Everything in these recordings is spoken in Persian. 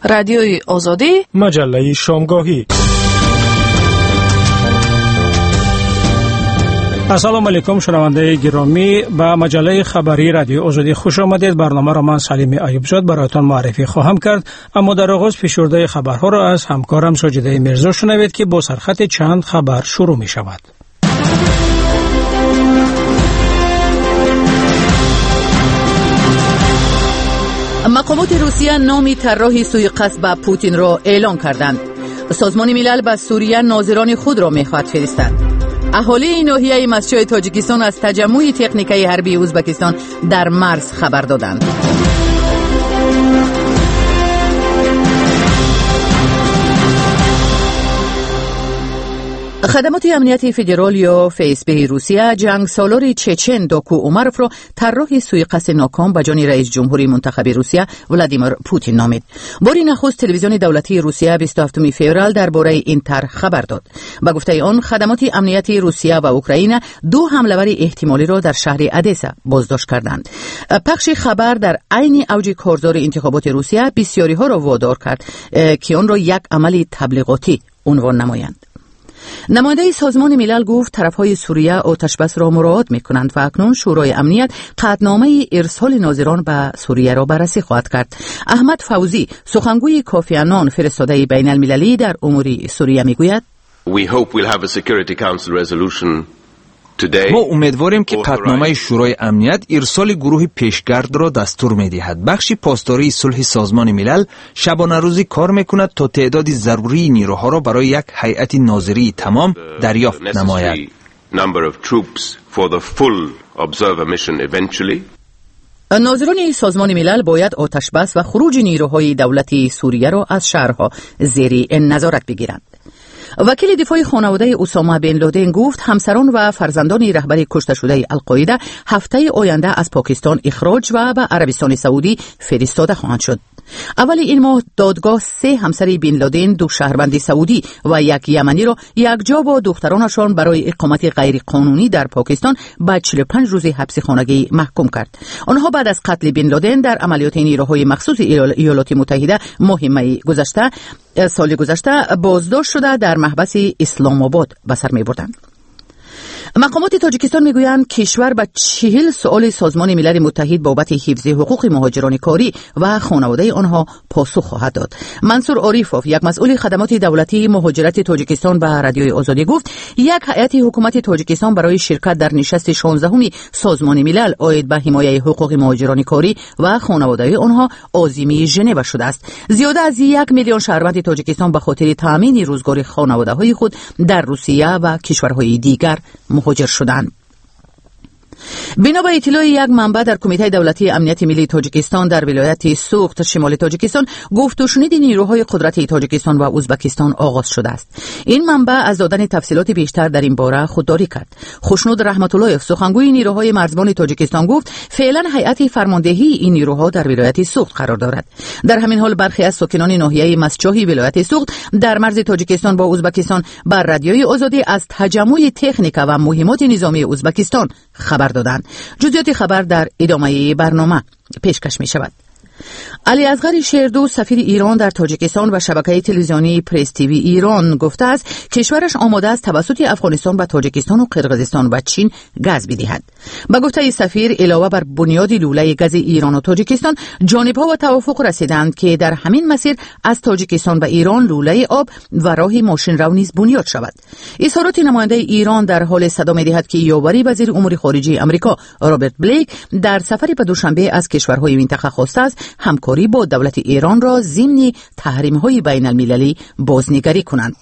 رادیوی آزادی، مجله شامگاهی. السلام علیکم شنونده گرامی، به مجله خبری رادیو آزادی خوش آمدید. برنامه را من سلیم ایوبزاد برایتان معرفی خواهم کرد، اما در آغاز پیشورده خبرها را از همکارم ساجده میرزا شنوید که با سرخط چند خبر شروع می شود. مقامات روسیه نام طراح سوءقصد به پوتین را اعلام کردند. سازمان ملل به سوریه ناظران خود را می‌خواهد فرستد. اهالی ناحیه مسجد تاجیکستان از تجمع تکنیکی حربی ازبکستان در مرز خبر دادند. خدمات امنیتی فدرال یا FSB روسیه جنگ سالار چچن داکو اومروف را طراح سوءقصد ناکام به جان رئیس جمهوری منتخب روسیه ولادیمیر پوتین نامید. بار نخست تلویزیون دولتی روسیه 27 فوریه درباره این طرح خبر داد. به گفته آن خدمات امنیتی روسیه و اوکراین دو حمله‌ور احتمالی را در شهر ادسا بازداشت کردند. پخش خبر در عین اوج کارزار انتخابات روسیه بسیاری ها را وادار کرد که آن را یک عمل تبلیغاتی عنوان نمایند. نماینده سازمان ملل گفت طرفهای سوریه آتشبس را مراعات می‌کنند و اکنون شورای امنیت قطعنامه ارسال ناظران به سوریه را بررسی خواهد کرد. احمد فوزی سخنگوی کافی عنان فرستاده بین المللی در امور سوریه میگوید ما امیدواریم که قطعنامه شورای امنیت ارسال گروه پیشگرد را دستور می‌دهد. بخش پاسداری صلح سازمان ملل شبانه روزی کار می‌کند تا تعداد ضروری نیروها را برای یک هیئت ناظری تمام دریافت نماید. ناظران سازمان ملل باید آتشبس و خروج نیروهای دولتی سوریه را از شهرها زیر نظارت بگیرند. وکیل دفاع خانواده اسامه بن لادن گفت همسران و فرزندان رهبر کشته شده القاعده هفته آینده از پاکستان اخراج و به عربستان سعودی فرستاده خواهند شد. اول این ماه دادگاه 3 همسر بن لادن، 2 شهروند سعودی و 1 یمنی را یکجا با دخترانشان برای اقامت غیر قانونی در پاکستان به 45 روز حبس خانگی محکوم کرد. آنها بعد از قتل بن لادن در عملیات نیروهای مخصوص ایالات متحده ماه می سال گذشته بازداشت شده در محبس اسلام آباد به سر می بردند. مقامات تاجیکستان میگویند کشور به 40 سؤال سازمان ملل متحد بابت حفظ حقوق مهاجران کاری و خانواده آنها پاسخ خواهد داد. منصور عاریفوف یک مسئول خدمات دولتی مهاجرت تاجیکستان به رادیوی آزادی گفت یک هیئت حکومت تاجیکستان برای شرکت در نشست 16 سازمان ملل عاید به حمایت حقوق مهاجران کاری و خانواده آنها عازم ژنو شده است. زیاده از 1 میلیون شهروند تاجیکستان به خاطر تامین روزگار خانواده‌های خود در روسیه و کشورهای دیگر مهاجر شدند. بنا به اطلاع یک منبع در کمیته دولتی امنیت ملی تاجیکستان در ولایت سوخت شمال تاجیکستان، گفت و شنید نیروهای قدرتی تاجیکستان و ازبکستان آغاز شده است. این منبع از دادن تفصیلات بیشتر در این باره خودداری کرد. خوشنود رحمت الله سخنگوی نیروهای مرزبان تاجیکستان گفت فعلا هیئت فرماندهی این نیروها در ولایت سوخت قرار دارد. در همین حال برخی از ساکنان ناحیه مسجاهی ولایت سوخت در مرز تاجیکستان با ازبکستان بر رادیوی آزادی از تجمع تکنیک و مهمات نظامی ازبکستان خبر دادند. جزئیات خبر در ادامه برنامه پیشکش می شود. علی اصغر شیردو سفیر ایران در تاجیکستان و شبکه تلویزیونی پرس تیوی ایران گفته است کشورش آماده است توسط افغانستان و تاجیکستان و قرقیزستان و چین گاز بدهد. به گفته سفیر علاوه بر بنیاد لوله گاز ایران و تاجیکستان، جانبها به توافق رسیدند که در همین مسیر از تاجیکستان و ایران لوله آب و راه ماشین رو نیز بنیاد شود. اظهارات نماینده ایران در حال صدا می‌دهد که یاوری وزیر امور خارجه آمریکا رابرت بلیک در سفری به دوشنبه از کشورهای منطقه خواسته است همکاری با دولت ایران را ضمن تحریم‌های بین المللی بازنگری کنند.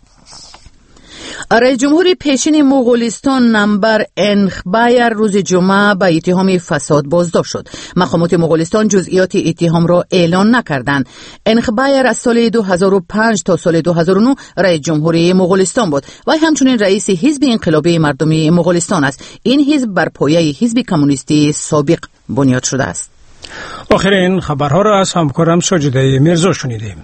رئیس جمهور پیشین مغولستان نمبر انخبایر روز جمعه به اتهام فساد بازداشت شد. مقامات مغولستان جزئیات اتهام را اعلان نکردند. انخبایر از سال 2005 تا سال 2009 رئیس جمهوری مغولستان بود و همچنین رئیس حزب انقلابی مردمی مغولستان است. این حزب بر پایه حزب کمونیستی سابق بنیاد شده است. آخرین خبرها را از همکارم ساجده میرزا شنیدیم.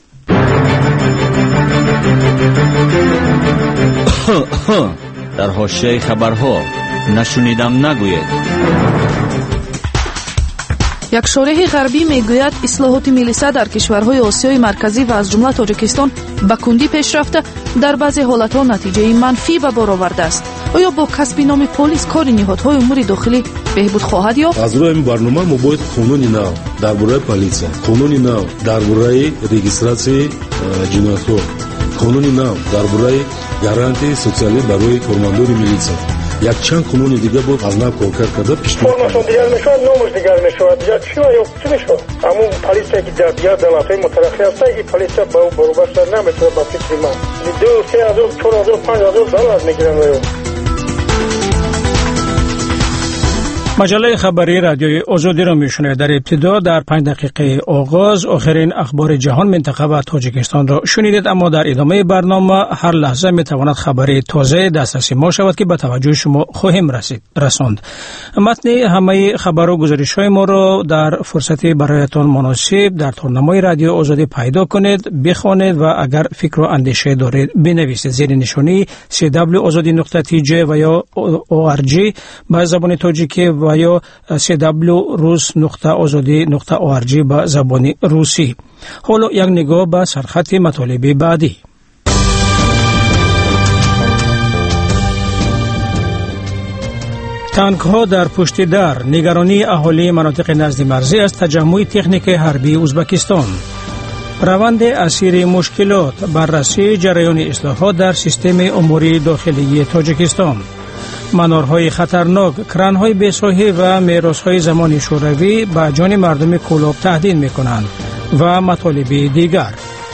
در حاشیه خبرها نشنیدم نگوید. یک شارح غربی میگوید اصلاحات میلیسا در کشورهای آسیای مرکزی و از جمله تاجیکستان به کندی پیش رفته، در بعضی حالتها نتیجه منفی به بار آورده است. آیا با کسب نام پلیس کار نهادهای امور داخلی بهبود خواهد یافت؟ از روی این برنامه ما باید قانونی نو درباره پلیس، قانونی نو درباره رجیستراسی جنایت‌ها، قانونی نو درباره گارانتی سوسیالی برای کارمندان میلیسا، یک چند قانون دیگه بود از نو کار کرده پیشنهاد فرماشون دیگر میشود، نامش دیگر میشود، یا چی و یا چی میشود. همون پلیسی که در دیگر دولت‌های مترقی هست، این پلیس با برابر شدن نمیتونه با فکر من 2,000 3,000 4,000 5,000 دلار میگیرن. مجله خبری رادیوی آزادی را میشنوید. در ابتدا در 5 دقیقه آغاز آخرین اخبار جهان، منطقه و تاجیکستان را شنیدید، اما در ادامه برنامه هر لحظه میتواند خبری تازه دسترسی ما شود که به توجه شما خواهیم رساند. متن همه خبر و گزارش های ما را در فرصتی برایتان مناسب در تورنمای رادیو آزادی پیدا کنید، بخوانید و اگر فکر و اندیشه دارید بنویسید. زیر نشانی cw.azadi.tj و یا org به زبان تاجیکی و یا cw.rus.azadi.org به زبان روسی. حالا یک نگاه به سرخط مطالب بعدی. تانک ها در پشت در، نگرانی اهالی مناطق نزد مرزی از تجمع تکنیک حربی ازبکستان. روند اسیر مشکلات، بررسی جریان اصلاحات در سیستم امور داخلی تاجیکستان. منارهای خطرناک، کرانهای بی‌ساحی و میراثهای زمان شوروی به جان مردم کولاب تهدید می‌کنند و مطالب دیگر.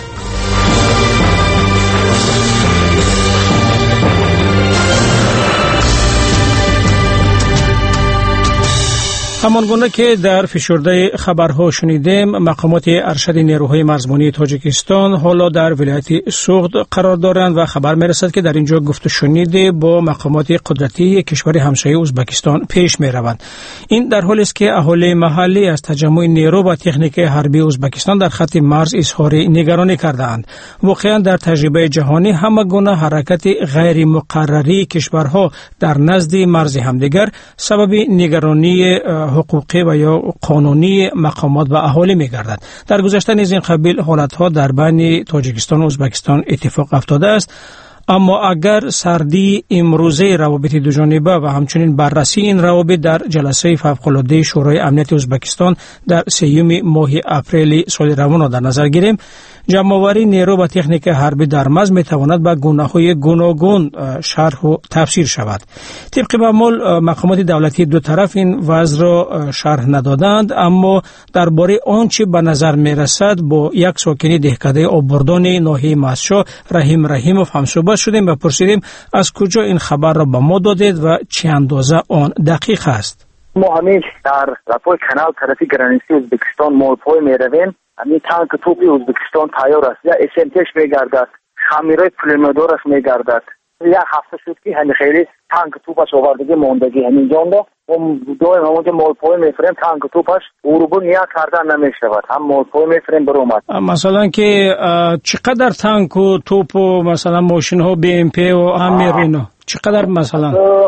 همانگونه که در فشرده خبرها شنیدیم، مقامات ارشد نیروهای مرزبانی تاجیکستان حالا در ولایت سوغد قرار دارند و خبر میرسد که در اینجا گفت و شنید با مقامات قدرتی کشور همسایه ازبکستان پیش میروند. این در حالی است که اهالی محلی از تجمع نیرو و تکنیک حربی ازبکستان در خط مرز اظهار نگرانی کردند. واقعا در تجربه جهانی همه گونه حرکت غیر مقرری کشورها در نزد مرز همدیگر سبب نگرانی حقوقی و یا قانونی مقامات و اهالی می‌گردد. در گذشته نیز این قبیل حالت‌ها در بین تاجیکستان و ازبکستان اتفاق افتاده است، اما اگر سردی امروزه روابط دو جانبه و همچنین بررسی این روابط در جلسه فوق‌العاده شورای امنیت ازبکستان در 3 ماه اپریل سال روان را در نظر گیریم، جمع‌آوری نیرو و تکنیک حربی در مرز می‌تواند به گونه‌های گوناگون شرح و تفسیر شود. طبق معمول مقامات دولتی دو طرف این وضع را شرح ندادند، اما درباره آنچه به نظر می‌رسد با یک ساکن دهکده آبردان ناحیه مسشا رحیموف همصحبت شدیم و پرسیدیم از کجا این خبر را به ما دادید و چه اندازه آن دقیق است. ما همیشه در رفای کانال طرفی گرانیسی ازبکستان مولپای میرویم. همین تانک توپی ازبکستان تیار است، یا اسنتش میگردد، خمیرای پلمدارش میگردد. یک هفته شد که همین خیلی تانک توپش آوردگی موندگی همین جاندا و دویم همونجا مولپای میفریم تانک توپش اروبون یا کردن نمیشود، هم مولپای میفریم برامد. مثلا که چقدر تانک و توپ و مثلا ماشین ها بی ام پی و امیرینا چقدر مثلا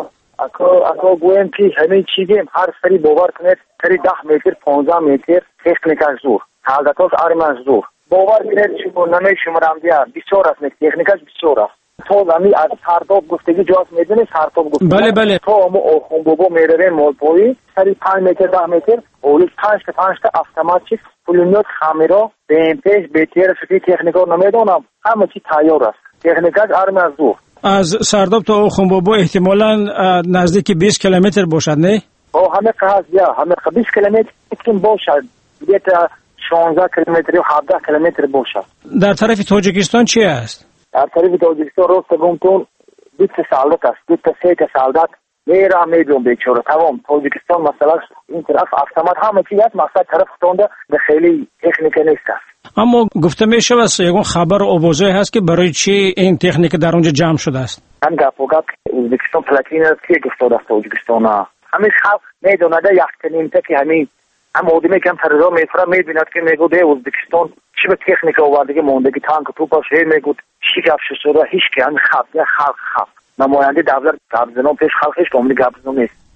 اکا گویم که همین چیزیم هر سری باور کنید سری 10 متر 15 متر تکنیکش زور حالتاش آرمان زور باور کنید شما نمیشمرم بیا بسیار است تکنیکش بسیار است. تو همی از سرتاب گفتگی جواز میدونی سرتاب گفتگی بله تو همو آخون بابا میرویم مولپایی سری 5 متر 10 متر اولی 5 تا автоматчик پولمیت خمیرا به ام پیش بهتر شدی تکنیکا نمیدونم همه چی تیار است تکنیکش آرمان زور. از سرداب تا خنبابا احتمالاً نزدیک 20 کیلومتر باشد نه؟ همه قهز یا همه 20 کیلومتر ممکن باشد، بیت 16 کیلومتر یا 17 کیلومتر باشد. در طرف تاجیکستان چی است؟ در طرف تاجیکستان راست گفتم 2 سالات است، 2 تا 3 سالات میرا میدون بیچاره تمام تاجیکستان مثلا این طرف автомат همه چی است، مثلا طرف خونده به خیلی تکنیک نیست است. اما گفته میشه واسه یگون خبر آوازه هست که برای چی این تکنیک در اونجا جمع شده است. من گپ ازبکستان پلاتین است که گفته است تاجیکستان همین خلق میدونه یک نیم که همین اما آدمی که هم ترزا میفره میبیند که میگوده ازبکستان چی به تکنیک آوردگی موندگی تانک توپاش میگود چی گپ شده هیچ که همین خلق یا خلق نماینده دولت گپزنو پیش خلقش که امید گپزنو نیست.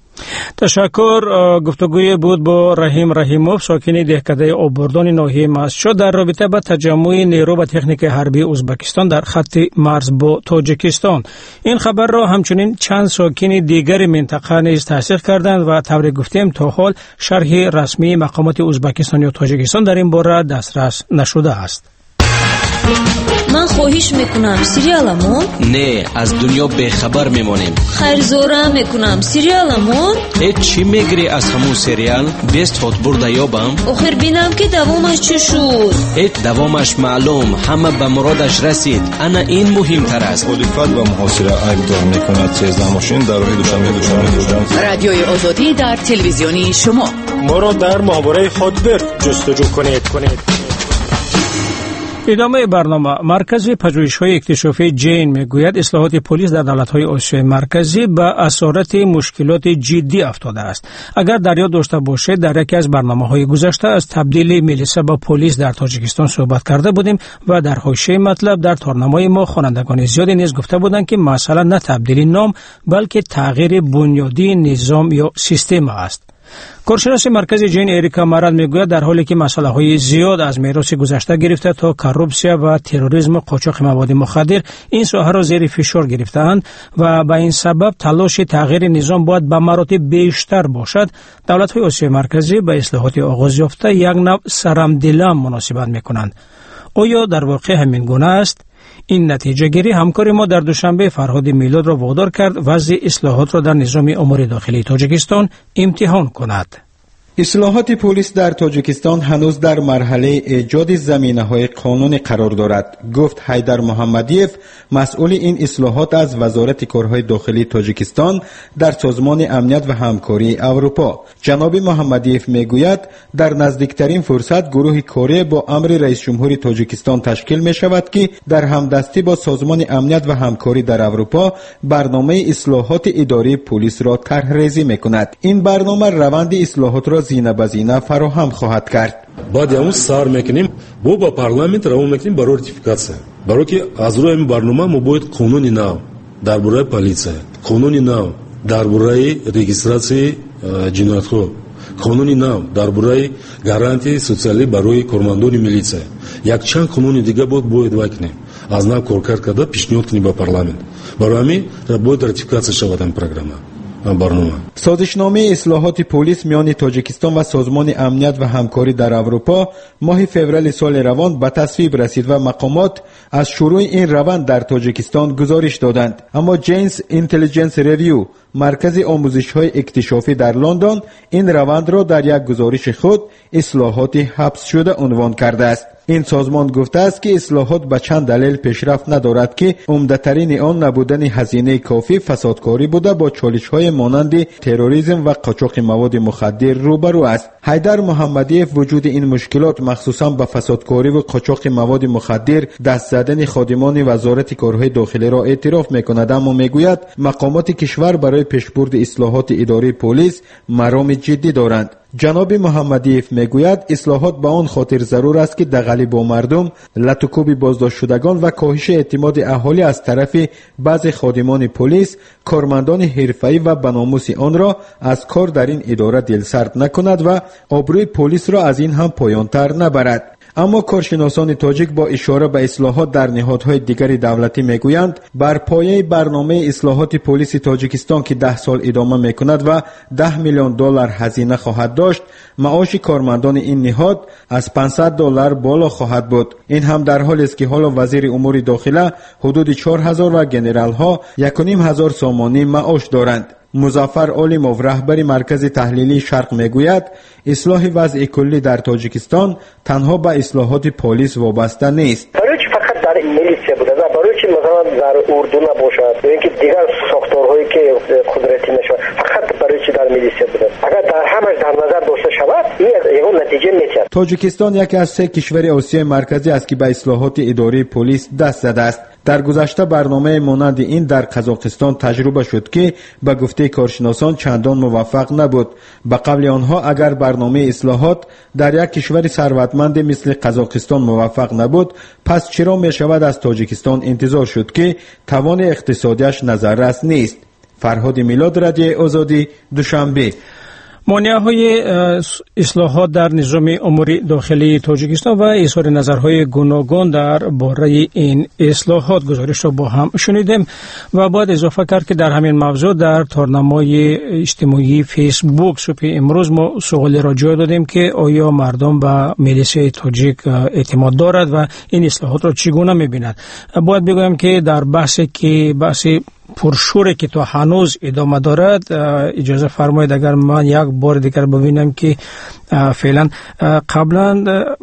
تشکر. گفتگوی بود با رحیم رحیموف ساکن دهکده آبردان ناحیه مسجد در رابطه با تجمع نیرو و تکنیک حربی ازبکستان در خط مرز با تاجیکستان. این خبر را همچنین چند ساکن دیگر منطقه نیز تصدیق کردند و طور گفتیم تا حال شرح رسمی مقامات ازبکستان یا تاجیکستان در این باره دسترس نشده است. من خواهش میکنم سریالمون نه از دنیا بیخبر میمونیم. خیر زوره میکنم سریالمون هیچ چی میگری از همون سریال بیست هات برده یابم آخر بینم که دوامش چی شد. هیچ دوامش معلوم همه به مرادش رسید. انا این مهمتر است. مخالفت با محاصره ایبدار میکند 13 ماشین در راه دوشنبه. رادیوی آزادی در تلویزیونی شما ما را در ماهواره خودبر جستجو کنید. ادامه برنامه. مرکز پژوهش‌های اکتشافی جین میگوید اصلاحات پلیس در دولت‌های آسیای مرکزی به اسارت مشکلات جدی افتاده است. اگر در یاد داشته باشید در یکی از برنامه‌های گذشته از تبدیل میلیسا به پلیس در تاجیکستان صحبت کرده بودیم و در حاشیه مطلب در تارنمای ما خوانندگان زیادی نیز گفته بودند که مسئله نه تبدیل نام بلکه تغییر بنیادی نظام یا سیستم است. کارشناس مرکز جین اریکا مراد میگوید در حالی که مسائل زیاد از میراث گذشته گرفته تا کروپسیا و تروریسم و قاچاق مواد مخدر این ساحه را زیر فشار گرفته‌اند و به این سبب تلاش تغییر نظام باید به مراتب بیشتر باشد. دولت‌های آسیای مرکزی به اصلاحات آغاز یافته یک نوع سرمدلم مناسبت می‌کنند. آیا در واقع همین گونه است؟ این نتیجه گیری همکار ما در دوشنبه فرهاد میلاد را وادار کرد وضع اصلاحات را در نظام امور داخلی تاجیکستان امتحان کند. اصلاحات پلیس در تاجیکستان هنوز در مرحله ایجاد زمینه‌های قانونی قرار دارد، گفت حیدر محمدیف، مسئول این اصلاحات از وزارت کارهای داخلی تاجیکستان در سازمان امنیت و همکاری اروپا. جناب محمدیف میگوید در نزدیکترین فرصت گروه کاری با امر رئیس جمهور تاجیکستان تشکیل می شود که در همدستی با سازمان امنیت و همکاری در اروپا برنامه اصلاحات اداری پلیس را طرح‌ریزی می‌کند. این برنامه روند اصلاحات را زینه به زینه فراهم خواهد کرد. بعد همون سر میکنیم با پارلمنت روان میکنیم برای راتیفیکاسیون، برای که از روی این برنامه ما باید قانونی نو درباره پلیس، قانونی نو درباره رجیستراسی جنایت‌ها، قانونی نو درباره گارانتی سوسیالی برای کارمندان میلیسا، یک چند قانون دیگه باید وکنیم از نو کار کرده پیشنهاد کنیم به پارلمنت. برای همین باید راتیفیکاسیون شود این برنامه. سازشنامه اصلاحات پلیس میان تاجیکستان و سازمان امنیت و همکاری در اروپا ماه فوریه سال روان به تصویب رسید و مقامات از شروع این روند در تاجیکستان گزارش دادند. اما جینز اینتلیجنس ریویو، مرکز آموزش‌های اکتشافی در لندن، این روند را در یک گزارش خود اصلاحات حبس شده عنوان کرده است. این سازمان گفته است که اصلاحات به چند دلیل پیشرفت ندارد که عمده‌ترین آن نبودن هزینه کافی، فسادکاری بوده با چالش‌های مانند تروریسم و قاچاق مواد مخدر روبرو است. حیدر محمدیف وجود این مشکلات مخصوصا به فسادکاری و قاچاق مواد مخدر دست زدن خادمان وزارت کارهای داخلی را اعتراف می‌کند، اما میگوید مقامات کشور برای پیشبرد اصلاحات اداری پلیس مرام جدی دارند. جناب محمدیف میگوید اصلاحات به آن خاطر ضرور است که دغلی با مردم، لطوکوب بازداشت شدگان و کاهش اعتماد اهالی از طرف بعضی خادمان پلیس، کارمندان حرفه‌ای و به ناموس آن را از کار در این اداره دلسرد نکند و آبروی پلیس را از این هم پایان‌تر نبرد. اما کارشناسان تاجیک با اشاره به اصلاحات در نهادهای دیگر دولتی میگویند بر پایه برنامه اصلاحات پلیس تاجیکستان که 10 سال ادامه میکند و $10 میلیون هزینه خواهد داشت، معاش کارمندان این نهاد از $500 بالا خواهد بود. این هم در حالی است که حالا وزیر امور داخله حدود 4000 و گنرال ها 1500 سامانی معاش دارند. مظفر علیموف، رهبر مرکز تحلیلی شرق میگوید اصلاح وضع کلی در تاجیکستان تنها به اصلاحات پلیس وابسته نیست. برای چی فقط در میلیسیا بوده؟ برای چی مثلا در اردو نباشد؟ یا اینکه دیگر ساختارهایی که قدرتی نشود فقط برای چی در میلیسیا بوده؟ اگر در همش در نظر داشته شود این یک نتیجه می‌دهد. تاجیکستان یکی از 3 کشور آسیای مرکزی است که به اصلاحات اداری پلیس دست زده است. در گذشته برنامه مانند این در قزاقستان تجربه شد که به گفته کارشناسان چندان موفق نبود. به قبل آنها اگر برنامه اصلاحات در یک کشور ثروتمند مثل قزاقستان موفق نبود، پس چرا می شود از تاجیکستان انتظار شد که توان اقتصادیش نظررس نیست؟ فرهاد میلاد، رادیو آزادی، دوشنبه. مانع‌های اصلاحات در نظام امور داخلی تاجیکستان و اظهار نظرهای گوناگون در باره این اصلاحات گزارش را با هم شنیدیم و باید اضافه کرد که در همین موضوع در تارنمای اجتماعی فیسبوک صبح امروز ما سوالی را جای دادیم که آیا مردم به میلیسیای تاجیک اعتماد دارد و این اصلاحات را چگونه می‌بیند. باید بگویم که در بحثی پرشوری که تو هنوز ادامه دارد، اجازه فرمایید اگر من یک بار دیگر ببینم که فعلا قبلا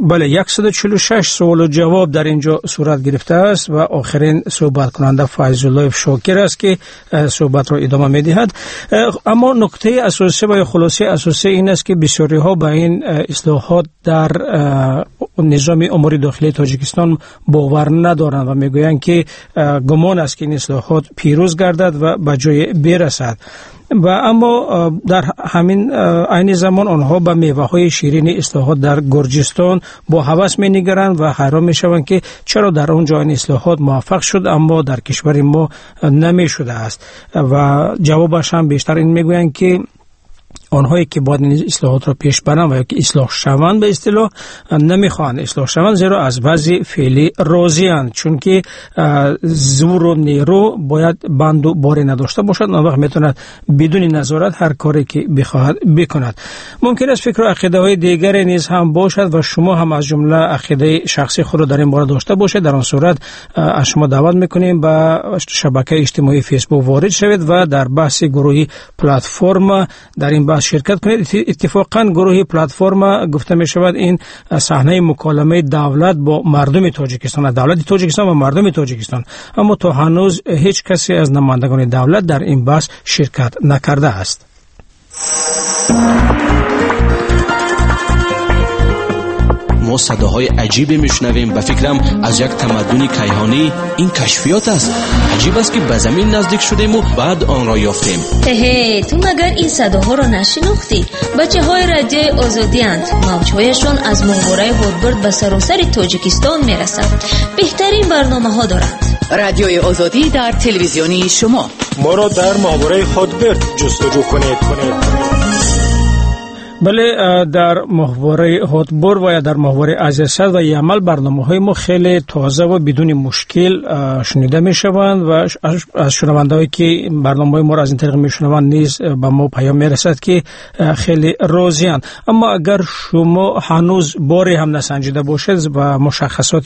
146 سوال و جواب در اینجا صورت گرفته است و آخرین صحبت کننده فیض الله شاکر است که صحبت را ادامه می‌دهد. اما نکته اساسی و خلاصه اساسی این است که بسیاری ها به این اصلاحات در نظام امور داخلی تاجیکستان باور ندارند و میگویند که گمان است که این اصلاحات پیروز گردد و به جای برسد. و اما در همین عین زمان آنها به میوه‌های شیرین اصلاحات در گرجستان با هوس می‌نگرند و حیران می‌شوند که چرا در آنجا این اصلاحات موفق شد اما در کشور ما نمی‌شده است. و جوابش هم بیشتر این میگویند که آنهایی که باید این اصلاحات را پیش برند و یا که اصلاح شوند به اصطلاح نمیخوان اصلاح شوند، زیرا از وضع فعلی راضی‌اند، چون که زور و نیرو باید بند و باری نداشته باشد، آن وقت میتواند بدون نظارت هر کاری که بخواهد بکند. ممکن است فکر و عقیده های دیگری نیز هم باشد و شما هم از جمله عقیده شخصی خود را در این باره داشته باشید. در آن صورت از شما دعوت میکنیم به شبکه اجتماعی فیسبوک وارد شوید و در بحث گروهی پلتفرم در این بحث شرکت کنید. اتفاقا گروهی پلتفرم گفته می شود این صحنه مکالمه دولت با مردم تاجیکستان، دولت تاجیکستان و مردم تاجیکستان، اما تا هنوز هیچ کسی از نمایندگان دولت در این بحث شرکت نکرده است. ما صداهای عجیبی میشنویم و فکرم از یک تمدن کیهانی این کشفیات است. عجیب است که به زمین نزدیک شدیم و بعد آن را یافتیم. تو مگر این صداها را نشناختی؟ بچه‌های رادیو آزادی اند. موجهایشان از ماهواره هودبرد به سراسر تاجیکستان میرسد. بهترین برنامه‌ها دارند. رادیوی آزادی در تلویزیونی شما. ما را در ماهواره هودبرد جستجو کنید. بله، در ماهواره هودبرد و یا در ماهواره عزیزصد و یعمل برنامه‌های ما خیلی تازه و بدون مشکل شنیده می‌شوند و از شنونده‌هایی که برنامه‌های ما را از این طریق می‌شنوند نیز به ما پیام می‌رسد که خیلی راضی‌اند. اما اگر شما هنوز باری هم نسنجیده باشید و مشخصات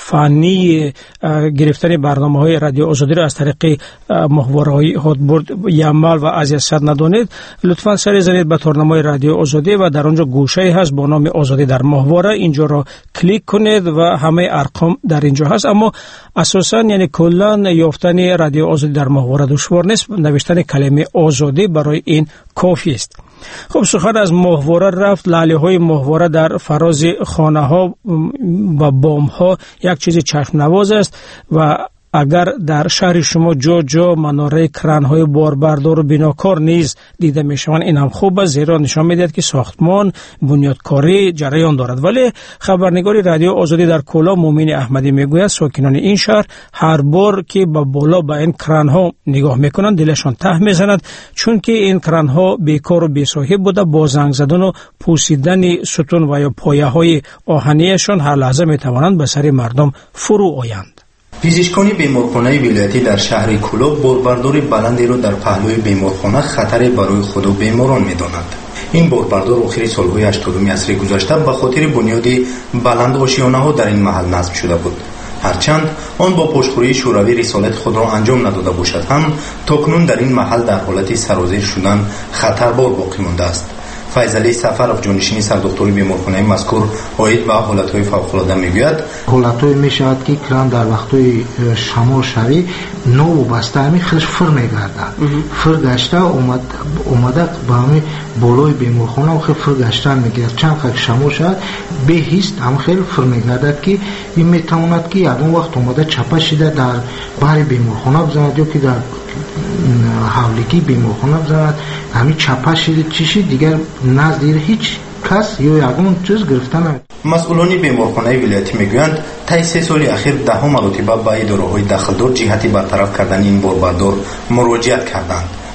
فنی گرفتن برنامه‌های رادیو آزادی را از طریق ماهواره‌های هودبرد، یعمل و عزیزصد ندانید، لطفاً سری زنید به تارنمای رادیو آزادی و در آنجا گوشه‌ای هست با نام آزادی در ماهواره. اینجا را کلیک کنید و همه ارقام در اینجا هست. اما اساساً یعنی کلاً یافتن رادیو آزادی در ماهواره دشوار نیست، نوشتن کلمه آزادی برای این کافی است. خب، سخن از ماهواره رفت. لاله‌های ماهواره در فراز خانه‌ها و بام‌ها یک چیز چشم نواز است و اگر در شهر شما جا جا مناره کران‌های باربردار و بناکار نیز دیده می‌شوند، این هم خوب است، زیرا نشان می‌دهد که ساختمان بنیادکاری جریان دارد. ولی خبرنگار رادیو آزادی در کولا مومن احمدی میگوید ساکنان این شهر هر بار که به بالا به این کران‌ها نگاه می‌کنند دلشان ته می‌زند، چون که این کران‌ها بیکار و بی‌صاحب بوده، با زنگ زدن و پوسیدن ستون و یا پایه‌های آهنیشان هر لحظه می‌توانند به سر مردم فرو آیند. پزشکان بیمارخانه ولایتی در شهر کولا باربردار بلندی را در پهلوی بیمارخانه خطری برای خود و بیماران می‌دانند. این باربردار آخر سالهای 80 عصر گذشته به خاطر بنیاد بلند آشیانه‌ها در این محل نصب شده بود. هرچند آن با پشتخوری شوروی رسالت خود را انجام نداده باشد هم تاکنون در این محل در حالت سرازیر شدن خطربار باقی مانده است. فیضعلی سفرов جانشین سردکتر بیمارخانه مذکور عاید به حالت‌های فوق‌العاده میگوید حالت‌های میشود که کران در وقت‌های شمال شوی نو بسته همی خیلی فر میگردد، فر گشته اومده به همین بالای بیمارخانه و خیلی فر گشتن میگیرد. چند خیلی شمال شود به هیست هم خیلی فر میگردد که این میتواند که یکون وقت اومده چپه شده در بر بیمارخانه بزند یا که در حولیکی بیمارخانه بزند همین چپه شده چیشی دیگر نزدیر هیچ کس یا یکون چیز گرفته نمید. مسئولان بیمارخانه ولایتی میگویند طی 3 سال اخیر 10 مرتبه به اداره‌های دخلدار جهتی برطرف کردن این باربردار مراجعت کردند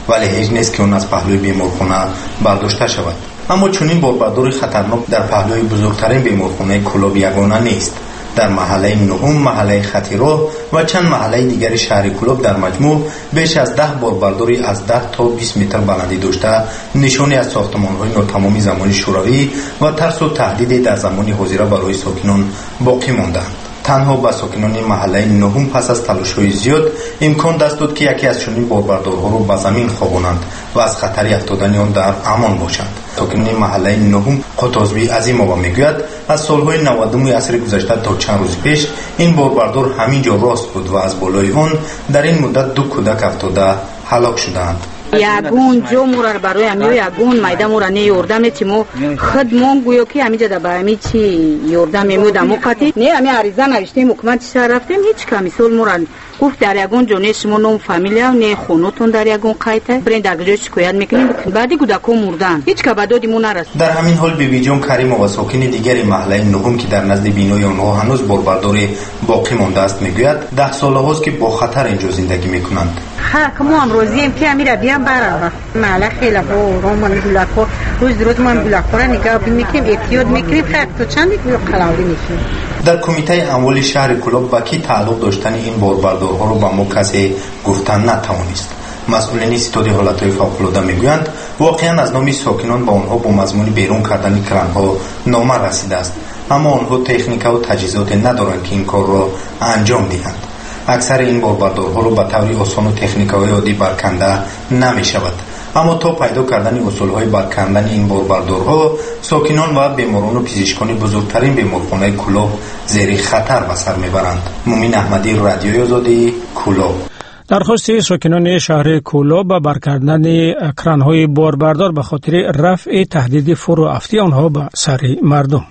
ولی هیچ نیست که اون از پهلوی بیمارخانه برداشته شود. اما چنین بمباردور خطرناک در پهلوی بزرگترین بیمارخانه کلوب یگانه نیست. در محله نهم، محله خطیرو و چند محله دیگر شهر کلوب در مجموع بیش از 10 بمباردوری از 10 تا 20 متر بلندی داشته نشانی از ساختمان‌های ناتمامی زمان شوروی و ترس و تهدید در زمان حاضر برای ساکنان باقی ماندند. تنها با ساکنان محله نهم پس از تلاش‌های زیاد امکان دست داد که یکی از چنین بمباردورها را به زمین خوابانند و از خطر افتادن آن در امان باشند. ساکنان محله نهم قطازوی عظیم‌آوا میگوید از سالهای 90 عصر گذشته تا چند روز پیش این بمباردور همین جا راست بود و از بالای آن در این مدت 2 کودک افتاده هلاک شدند. یگون جو مورا برای امیو یگون میدم مورا نه یوردم تیمو خدمون گویو که امیجا دا با امی چی یوردم میمو دمو قتی نه امی عریضه نوشتیم حکومت شهر رفتیم هیچ کمیسول مورا گفت در یگون جونه شما نوم فامیلیا نه خونتون در یگون قایته برین در گجا شکایت میکنیم بعدی کودکو مردن هیچ کبدادی نرسید. در همین حال بیبی جان کریم و ساکن دیگری محله نهم که در نزد بینای آنها هنوز بمباردور باقی مانده است میگوید 10 سال هاست که با خطر اینجا زندگی میکنند. ما امروزیم که امیرا بیام برام محله خیلی با رومان گلاکو روز من گلاکو را نگاه میکنیم احتیاط میکنیم خیلی تو چندی قلاوی میکنیم. در کمیته اموال شهر کلوب با کی تعلق داشتن این بمباردورها رو با ما کسی گفتن نتوانست. مسئولین ستاد حالتهای فوق‌العاده میگویند واقعا از نام ساکنان با آنها با مضمون بیرون کردن کرانها نامه رسیده است، اما آنها تکنیک و تجهیزات ندارند که این کار را انجام دهند. اکثر این بمباردورها رو به طور آسان و تکنیک‌های عادی برکنده نمی شود، اما تا پیدا کردن اصول‌های برکندن این بمباردورها ساکنان و بیماران و پزشکان بزرگترین بیمارخانه کلوب زیر خطر به سر میبرند. مومین احمدی، رادیوی آزادی، کلوب. درخواست ساکنان شهر کلوب به برکردن کرانهای بمباردار به خاطر رفع تهدید فرو افتی آنها به سر مردم.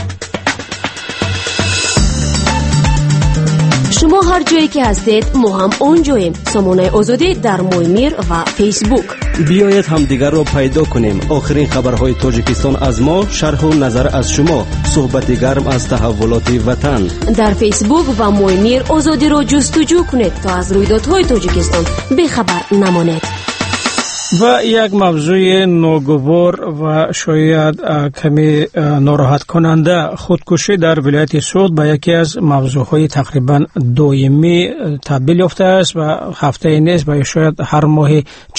شما هر جایی که هستید ما هم اونجاییم. سامانه آزادی در مویمیر و فیسبوک. بیایید همدیگر را پیدا کنیم. آخرین خبرهای تاجیکستان از ما، شرح و نظر از شما، صحبت گرم از تحولات وطن. در فیسبوک و مویمیر آزادی را جستجو کنید تا از رویدادهای تاجیکستان بخبر نمانید. و یک موضوع ناگوار و شاید کمی ناراحت کننده، خودکشی در ولایت سوخت به یکی از موضوعهای تقریبا دائمی تبدیل یافته است و هفته نیست و شاید هر ماه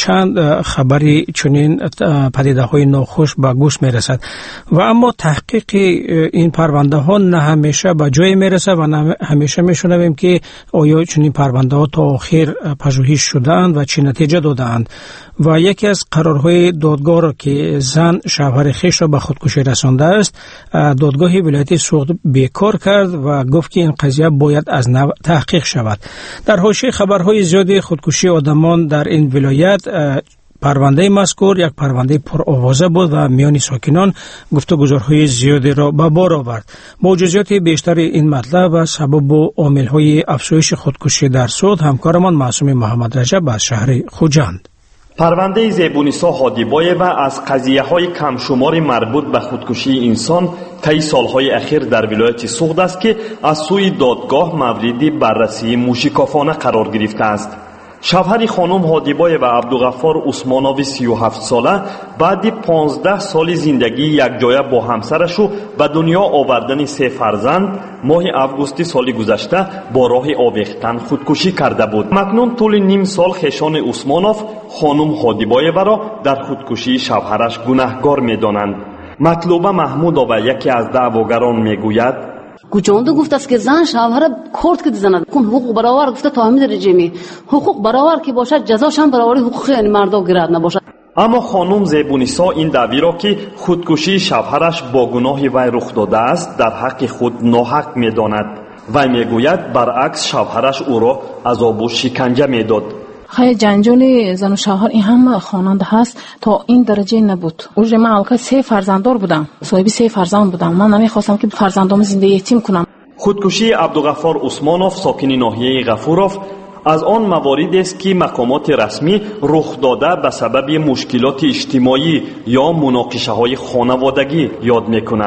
چند خبری چنین پدیده‌های ناخوش به گوش میرسد و اما تحقیق این پرونده ها نه همیشه به جای میرسه و نه همیشه میشنویم که آیا چنین پرونده ها تا آخر پژوهش شدند و چه نتیجه دادند. و یکی از قرارهای دادگاه را که زن شوهر خویش را به خودکشی رسانده است، دادگاه ولایت سوخت بیکار کرد و گفت که این قضیه باید از نو تحقیق شود. در حاشیه خبرهای زیاد خودکشی آدمان در این ولایت، پرونده مذکور یک پرونده پرآوازه بود و میان ساکنان گفتگوهای زیادی را به بار آورد. با جزئیات بیشتر این مطلب و سبب و عامل‌های افزایش خودکشی در سوخت همکارمان معصوم محمد رجب از شهر خوجند. پرونده زیبونیسا هادیبایو از قضیه‌های کمشماری مربوط به خودکشی انسان طی سالهای اخیر در ولایت سوخت است که از سوی دادگاه مورد بررسی موشکافانه قرار گرفته است. شوهر خانم هادیبایو و عبدالغفار عثمانوی 37 ساله بعد 15 سال زندگی یکجایه با همسرش و به دنیا آوردن 3 فرزند ماه آگوست سال گذشته با راه آویختن خودکشی کرده بود. مکنون طول نیم سال خیشان عثمانوف خانم هادیبایو را در خودکشی شوهرش گناهکار می‌دانند. مطلوبه محمودова یکی از دعواگران میگوید کجانده گفت است که زن شوهر کرد که زند کن حقوق برابر گفته تا همین رژیمی حقوق برابر که باشد جزاش هم برابری حقوق یعنی مردا گرد نباشد. اما خانم زیبونیسا این دعوی را که خودکشی شوهرش با گناه وی رخ داده است در حق خود ناحق می‌داند. وی میگوید برعکس شوهرش او را عذاب و شکنجه میداد. خیلی جنجال زن و شوهر این هم خواننده هست تا این درجه نبود. اوج من البته 3 فرزنددار بودم، صاحب 3 فرزند بودم. من نمیخواستم که فرزندام زنده یتیم کنم. خودکشی عبدالغفار عثمانوف ساکن ناحیه غفوروف از آن مواردی است که مقامات رسمی رخ داده به سبب مشکلات اجتماعی یا مناقشه‌های خانوادگی یاد می‌کنند.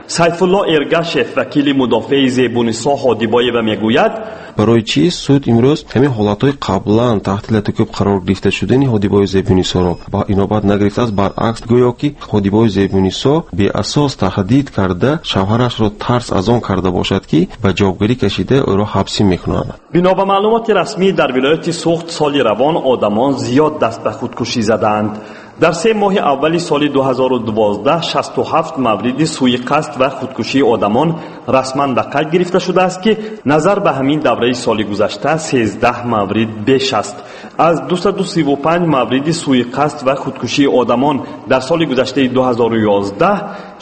сайфулло эргашев вакили мудофеи зебунисо ҳодибоева мегӯяд: барои чӣ суд имрӯз ҳамин ҳолатҳои қаблан таҳти латикӯб қарор гирифта шудани ҳодибои зебунисоро ба инобат нагирифтааст. баръакс гӯё ки ҳодибои зебунисо беасос таҳдид карда шавҳарашро тарс аз он карда бошад ки ба ҷавобгарӣ кашида ӯро ҳабсӣ мекунанд. бино ба маълумоти расмӣ дар вилояти Суғд соли равон одамон зиёд даст ба худкушӣ заданд. дар 3 моҳи аввали соли 2012 67 мавриди суиқасд ва худкушии одамон расман ба қайд гирифта шудааст ки назар ба ҳамин давраи соли гузашта 13 маврид беш аст. аз 235 мавриди суиқасд ва худкушии одамон дар соли гузаштаи 2011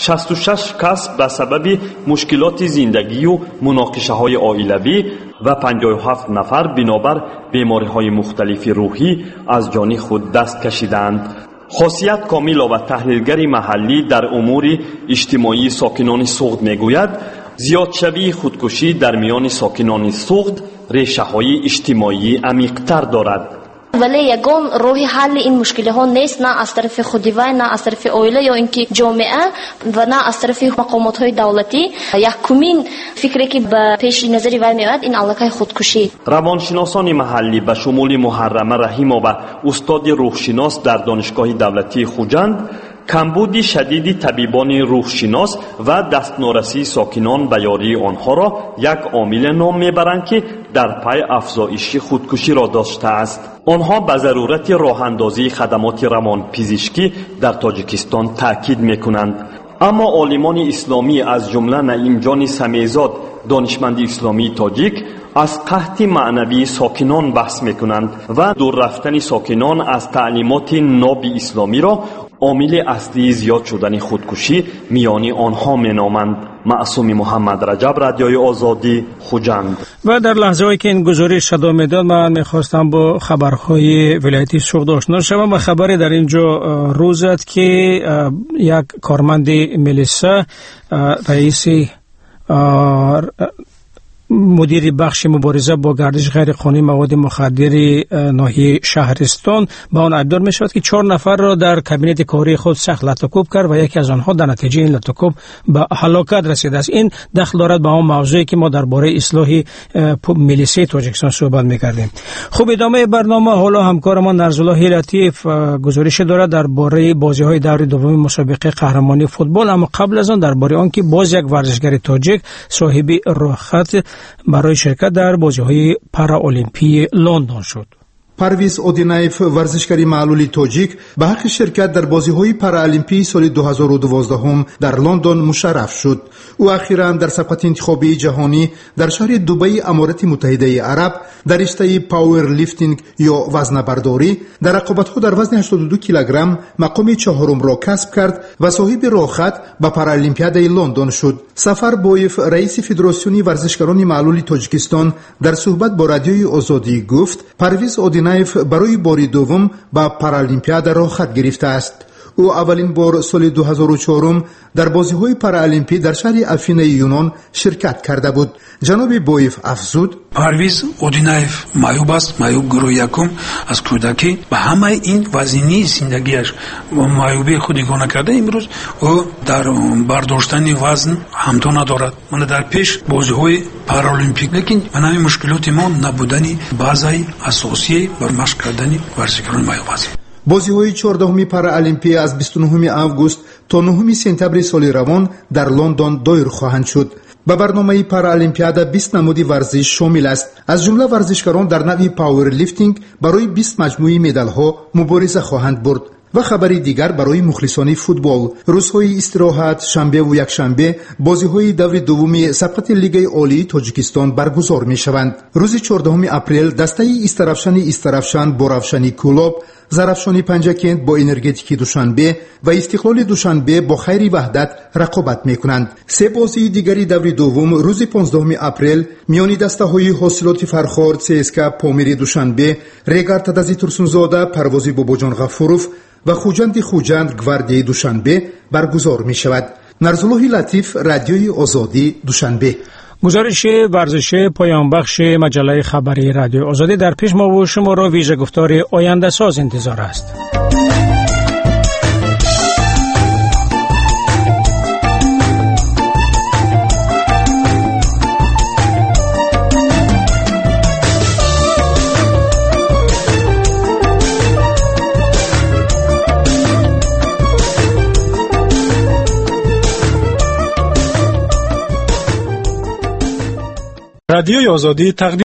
66 кас ба сабаби мушкилоти зиндагию муноқишаҳои оилавӣ ва 57 нафар бинобар бемориҳои мухталифи рӯҳӣ аз ҷони худ даст кашиданд. خاصیت کاملو و تحلیلگری محلی در امور اجتماعی ساکنان سوغد میگوید زیادشوی خودکشی در میان ساکنان سوغد ریشه‌های اجتماعی عمیق‌تر دارد. ولی یگان راه حل این مشکل ها نیست، نه از طرف خودیوای، نه از طرف عائله یا اینکه جامعه و نه از طرف مقامات های دولتی. یکمین فکری که به پیش نظر وای میاد این علاقه خودکشی. روانشناسان محلی به شمول محرمه رحیمова و استاد روحشناس در دانشگاه دولتی خوجند کمبود شدید طبیبان روحشناس و دستنورسی ساکنان به یاری آنها را یک عامل نام میبرند که در پی افزایش خودکشی را داشته است. آنها به ضرورت راه اندازی خدمات روانپزشکی در تاجیکستان تاکید میکنند. اما عالمان اسلامی از جمله نعیم جان سمیزاد دانشمند اسلامی تاجیک از قحط معنوی ساکنان بحث میکنند و دور رفتن ساکنان از تعلیمات ناب اسلامی را عامل اصلی زیاد شدن خودکشی میان آنها مینامند. معصوم محمد رجب، رادیوی آزادی، خوجند. و در لحظه هایی که این گزارش ادامه داد من میخواستم با خبرهای ولایتی سوغد آشنا شوم و خبری در اینجا روزد که یک کارمند ملیسا رئیس مدیر بخش مبارزه با گردش غیرقانونی مواد مخدر ناحیه شهرستان با آن ادعا می شود که 4 نفر را در کابینت کاری خود سخت لطوکوب کرد و یکی از آنها در نتیجه این لطوکوب به هلاکت رسیده است. این دخل دارد به آن موضوعی که ما درباره اصلاح میلیسه تاجیکستان صحبت می‌کردیم. خوب، ادامه برنامه حالا همکارمان نرزالله لطیف گزارش دارد درباره بازی‌های دور دوم مسابقه قهرمانی فوتبال، اما قبل از آن درباره آنکه باز یک ورزشگر تاجیک صاحب راحت برای شرکت در بازی‌های پارالمپی لندن شد. پرویز اودینایف ورزشکاری معلولی تاجیک به حق شرکت در بازی‌های پارالمپی سال 2012 در لندن مشرف شد. او اخیراً در سبقت انتخابی جهانی در شهر دبی امارات متحده عرب در رشته پاور لیفتینگ یا وزنه‌برداری در رقابت‌ها در وزن 82 کیلوگرم مقام 4 را کسب کرد و صاحب راحت به پارالمپیادای لندن شد. سفر بویف رئیس فدراسیون ورزشکاران معلول تاجیکستان در صحبت با رادیوی آزادی گفت پرویز اودینایف برای بار دوم به پارالمپیاد راحت گرفته است. او اولین بار سال 2004 در بازی‌های پارالمپی در شهر افین یونان شرکت کرده بود. جناب بویف افزود: پرویز اودینایف معیوب است، معیوب گروه یکم از کودکی و همه این وزنی زندگیش معیوبی خودگانه کرده. امروز او در برداشتن وزن همتا ندارد. من در پیش بازی‌های پارالمپیک، لیکن من همین مشکلات ما نبودن بازی اساسی بر مشق کردن ورزشکاران معیوب است. بازی‌های 14 پارالمپی از 29 آگوست تا 9 سپتامبر سال روان در لندن دایر خواهند شد. به برنامه پارالمپیاد 20 نمود ورزش شامل است. از جمله ورزشکاران در نوع پاور لیفتینگ برای 20 مجموعه مدال‌ها مبارزه خواهند برد. و خبری دیگر برای مخلصان فوتبال: روزهای استراحت شنبه و یکشنبه بازی‌های دور دوم سبقت لیگ عالی تاجیکستان برگزار می‌شوند. روز 14 اپریل دسته استرافشان با رفشانی کلوب، زرافشانی پنجکند با انرژتیکی دوشنبه و استقلال دوشنبه با خیری وحدت رقابت می‌کنند. 3 بازی دیگری دور دوم روز 15 اپریل میان دسته‌های حاصلات فرخارد CSKA پامیر دوشنبه، ریگارد تدازی ترسونزاده پروازی باباجان غفوروف و خوجند گواردیای دوشنبه برگزار می شود. نرزالله لطیف، رادیوی آزادی، دوشنبه. گزارش ورزش پایان بخش مجله خبری رادیو آزادی در پیش ما و شما را ویژه گفتار آینده ساز انتظار است. رادیوی آزادی تقدیم